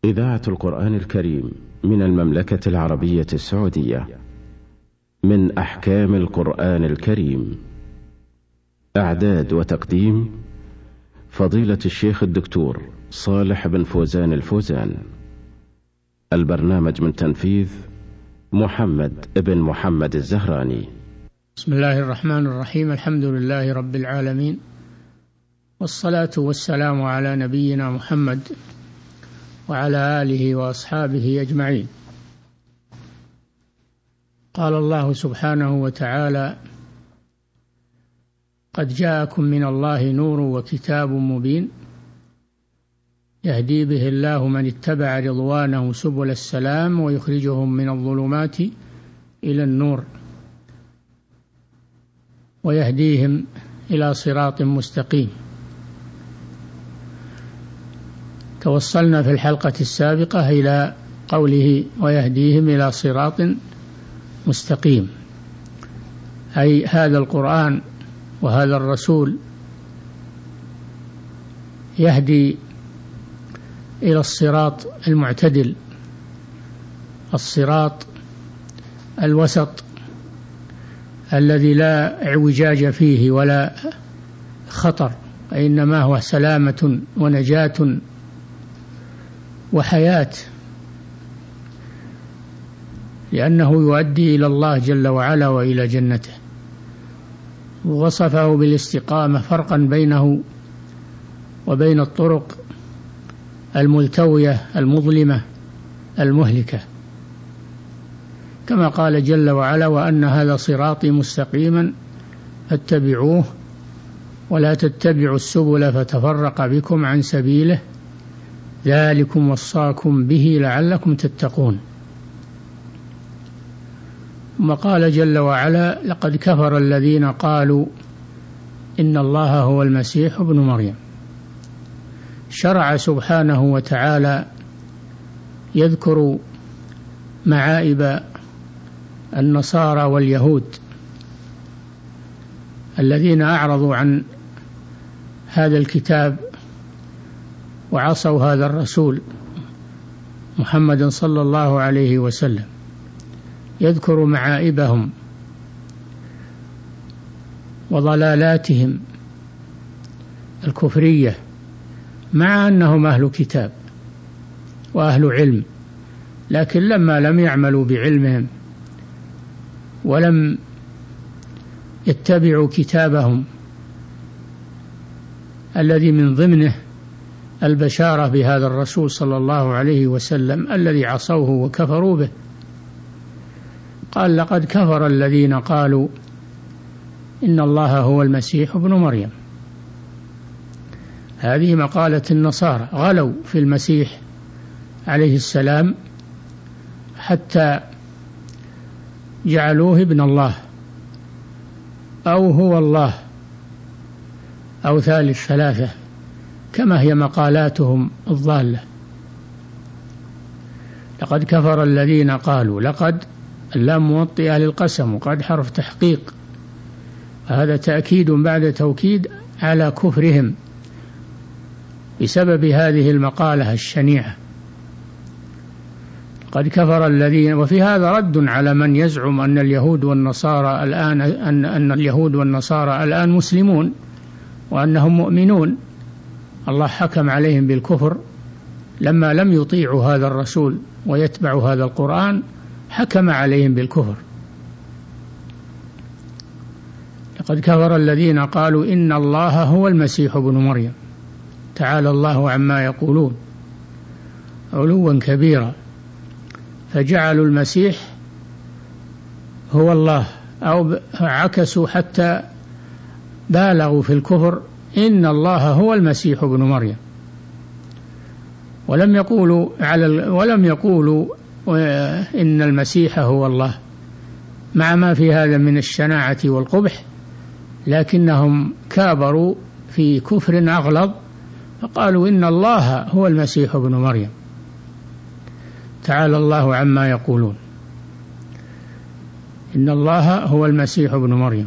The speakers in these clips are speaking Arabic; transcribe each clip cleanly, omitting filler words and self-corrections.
إذاعة القرآن الكريم من المملكة العربية السعودية، من أحكام القرآن الكريم. إعداد وتقديم فضيلة الشيخ الدكتور صالح بن فوزان الفوزان. البرنامج من تنفيذ محمد بن محمد الزهراني. بسم الله الرحمن الرحيم. الحمد لله رب العالمين، والصلاة والسلام على نبينا محمد وعلى آله وأصحابه أجمعين. قال الله سبحانه وتعالى: قد جاءكم من الله نور وكتاب مبين يهدي به الله من اتبع رضوانه سبل السلام ويخرجهم من الظلمات إلى النور ويهديهم إلى صراط مستقيم. توصلنا في الحلقة السابقة إلى قوله ويهديهم إلى صراط مستقيم، أي هذا القرآن وهذا الرسول يهدي إلى الصراط المعتدل، الصراط الوسط الذي لا اعوجاج فيه ولا خطر، وإنما هو سلامة ونجاة وحياة، لأنه يؤدي إلى الله جل وعلا وإلى جنته. ووصفه بالاستقامة، فرقا بينه وبين الطرق الملتوية المظلمة المهلكة، كما قال جل وعلا: وأن هذا صراطي مستقيما فاتبعوه ولا تتبعوا السبل فتفرق بكم عن سبيله ذلكم وصاكم به لعلكم تتقون. ثم قال جل وعلا: لقد كفر الذين قالوا إن الله هو المسيح ابن مريم. شرع سبحانه وتعالى يذكر معائب النصارى واليهود الذين أعرضوا عن هذا الكتاب وعصوا هذا الرسول محمد صلى الله عليه وسلم، يذكر معائبهم وضلالاتهم الكفرية، مع أنهم أهل كتاب وأهل علم، لكن لما لم يعملوا بعلمهم ولم يتبعوا كتابهم الذي من ضمنه البشارة بهذا الرسول صلى الله عليه وسلم الذي عصوه وكفروا به، قال: لقد كفر الذين قالوا إن الله هو المسيح ابن مريم. هذه مقالة النصارى، غلوا في المسيح عليه السلام حتى جعلوه ابن الله أو هو الله أو ثالث ثلاثة، كما هي مقالاتهم الضالة. لقد كفر الذين قالوا، لقد اللام موطئة للقسم، وقد حرف تحقيق، هذا تأكيد بعد توكيد على كفرهم بسبب هذه المقالة الشنيعة. قد كفر الذين، وفي هذا رد على من يزعم أن اليهود والنصارى الآن أن اليهود والنصارى الآن مسلمون وأنهم مؤمنون. الله حكم عليهم بالكفر لما لم يطيعوا هذا الرسول ويتبعوا هذا القرآن، حكم عليهم بالكفر. لقد كفر الذين قالوا إن الله هو المسيح ابن مريم، تعالى الله عما يقولون علوا كبيرا، فجعلوا المسيح هو الله، أو عكسوا حتى بالغوا في الكفر، إن الله هو المسيح ابن مريم، ولم يقولوا إن المسيح هو الله، مع ما في هذا من الشناعة والقبح، لكنهم كابروا في كفر أغلظ فقالوا إن الله هو المسيح ابن مريم، تعالى الله عما يقولون. إن الله هو المسيح ابن مريم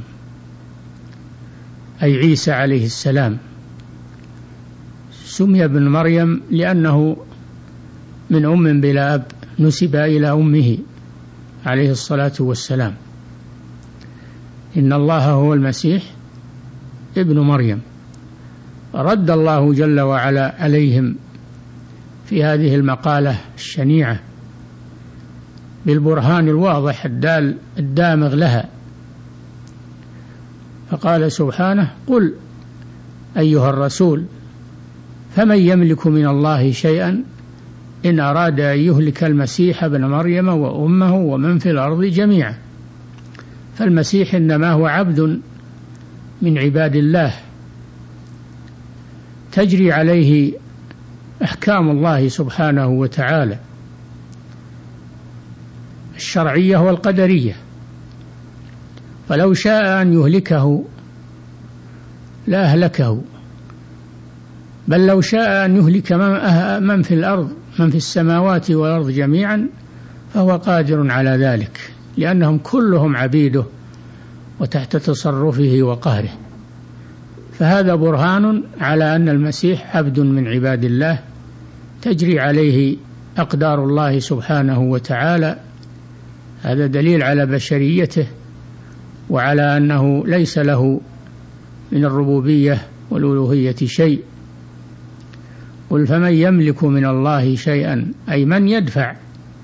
أي عيسى عليه السلام، سمي ابن مريم لأنه من أم بلا أب نسب إلى أمه عليه الصلاة والسلام. إن الله هو المسيح ابن مريم. رد الله جل وعلا عليهم في هذه المقالة الشنيعة بالبرهان الواضح الدامغ لها، فقال سبحانه: قل أيها الرسول فمن يملك من الله شيئا إن أراد أن يهلك المسيح ابن مريم وأمه ومن في الأرض جميعا. فالمسيح إنما هو عبد من عباد الله تجري عليه أحكام الله سبحانه وتعالى الشرعية والقدرية، فلو شاء أن يهلكه لا أهلكه، بل لو شاء أن يهلك من في الأرض، من في السماوات والأرض جميعا، فهو قادر على ذلك، لأنهم كلهم عبيده وتحت تصرفه وقهره. فهذا برهان على أن المسيح عبد من عباد الله تجري عليه أقدار الله سبحانه وتعالى. هذا دليل على بشريته وعلى أنه ليس له من الربوبية والألوهية شيء. قل فمن يملك من الله شيئا، أي من يدفع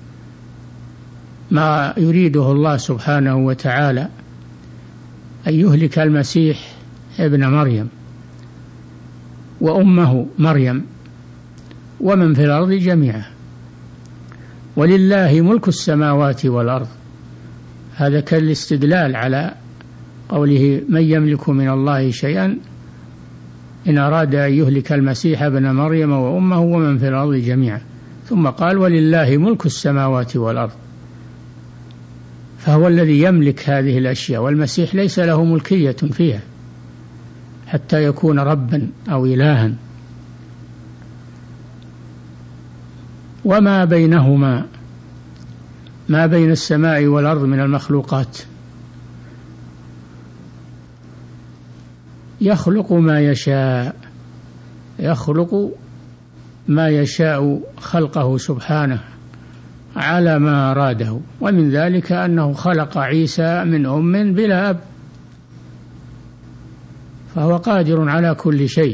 ما يريده الله سبحانه وتعالى أن يهلك المسيح ابن مريم وأمه مريم ومن في الأرض جميعا. ولله ملك السماوات والأرض، هذا كالاستدلال على قوله من يملك من الله شيئا إن أراد أن يهلك المسيح ابن مريم وأمه ومن في الأرض جميعا، ثم قال ولله ملك السماوات والأرض، فهو الذي يملك هذه الأشياء، والمسيح ليس له ملكية فيها حتى يكون ربا أو إلها. وما بينهما، ما بين السماء والأرض من المخلوقات، يخلق ما يشاء، يخلق ما يشاء خلقه سبحانه على ما أراده. ومن ذلك أنه خلق عيسى من أم بلا أب، فهو قادر على كل شيء،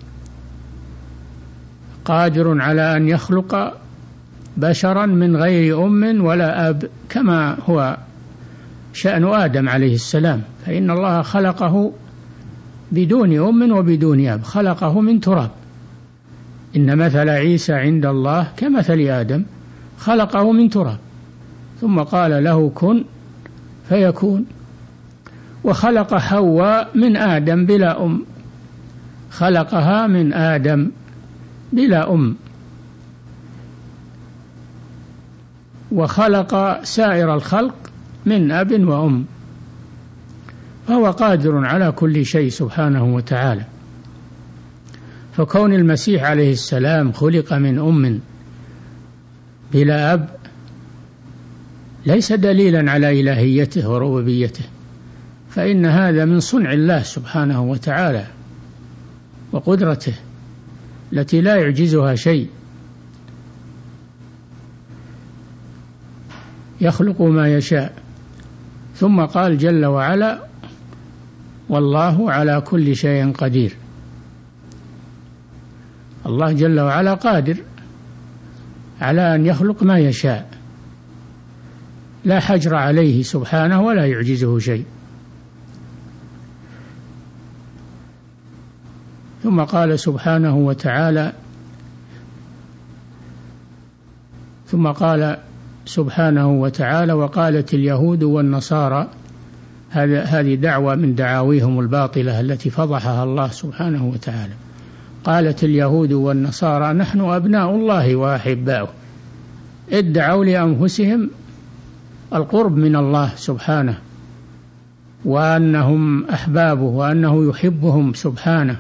قادر على أن يخلق بشرا من غير أم ولا أب، كما هو شأن آدم عليه السلام، فإن الله خلقه بدون أم وبدون أب، خلقه من تراب. إن مثل عيسى عند الله كمثل آدم، خلقه من تراب ثم قال له كن فيكون. وخلق حواء من آدم بلا أم، خلقها من آدم بلا أم. وخلق سائر الخلق من أب وأم، فهو قادر على كل شيء سبحانه وتعالى. فكون المسيح عليه السلام خلق من أم بلا أب ليس دليلا على إلهيته وربوبيته، فإن هذا من صنع الله سبحانه وتعالى وقدرته التي لا يعجزها شيء. يخلق ما يشاء. ثم قال جل وعلا والله على كل شيء قدير. الله جل وعلا قادر على أن يخلق ما يشاء، لا حجر عليه سبحانه ولا يعجزه شيء. ثم قال سبحانه وتعالى وقالت اليهود والنصارى، هذه دعوة من دعاويهم الباطلة التي فضحها الله سبحانه وتعالى. قالت اليهود والنصارى نحن أبناء الله وأحباؤه، ادعوا لأنفسهم القرب من الله سبحانه وأنهم أحبابه وأنه يحبهم سبحانه،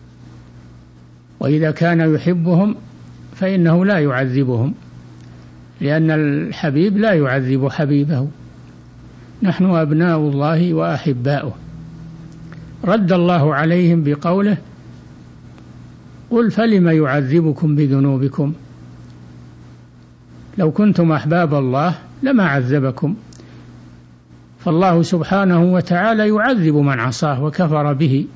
وإذا كان يحبهم فإنه لا يعذبهم، لأن الحبيب لا يعذب حبيبه. نحن أبناء الله وأحباؤه. رد الله عليهم بقوله قل فلم يعذبكم بذنوبكم لو كنتم أحباب الله لما عذبكم. فالله سبحانه وتعالى يعذب من عصاه وكفر به،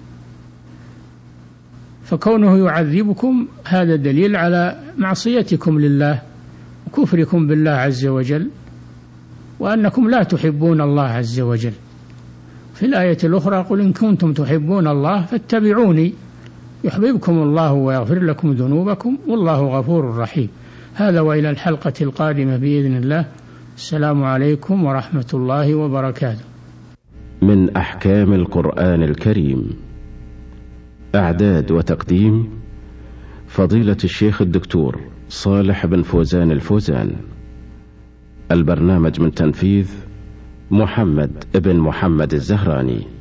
فكونه يعذبكم هذا دليل على معصيتكم لله وكفركم بالله عز وجل، وأنكم لا تحبون الله عز وجل. في الآية الأخرى قل إن كنتم تحبون الله فاتبعوني يحببكم الله ويغفر لكم ذنوبكم والله غفور رحيم. هذا وإلى الحلقة القادمة بإذن الله. السلام عليكم ورحمة الله وبركاته. من أحكام القرآن الكريم، إعداد وتقديم فضيلة الشيخ الدكتور صالح بن فوزان الفوزان. البرنامج من تنفيذ محمد بن محمد الزهراني.